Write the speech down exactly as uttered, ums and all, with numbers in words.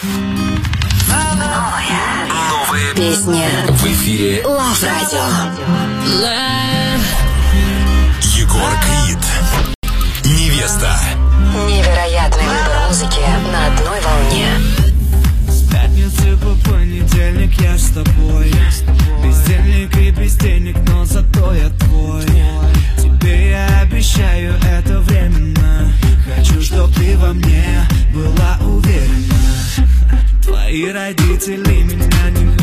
Новая, новая песня в эфире Love Radio. Егор Крид. Невеста. Невероятный выбор музыки на одной волне. С пятницы по понедельник я с тобой. Бездельник и бездельник, но зато я твой. Тебе я обещаю, это временно. Хочу, чтоб ты во мне была уверена. Твои родители меня не